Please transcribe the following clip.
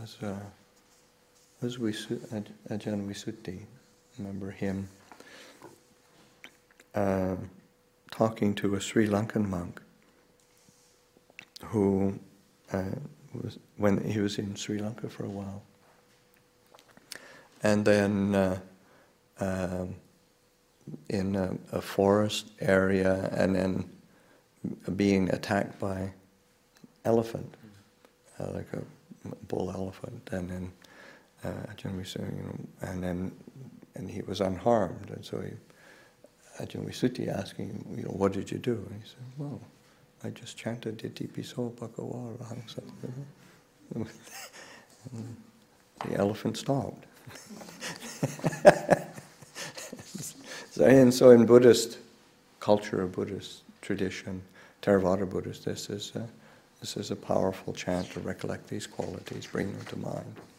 was Ajahn Visuddhi. Remember him talking to a Sri Lankan monk who when he was in Sri Lanka for a while, and then in a forest area, and then being attacked by elephant, like a bull elephant, and then Ajahn Visuddhi, and he was unharmed, and so Ajahn Visuddhi asking him, what did you do? And he said, well, I just chanted Iti Piso Bhagava Arahang Satguru. The elephant stopped. So in Buddhist culture, Buddhist tradition, Theravada Buddhist, this is a powerful chant to recollect these qualities, bring them to mind.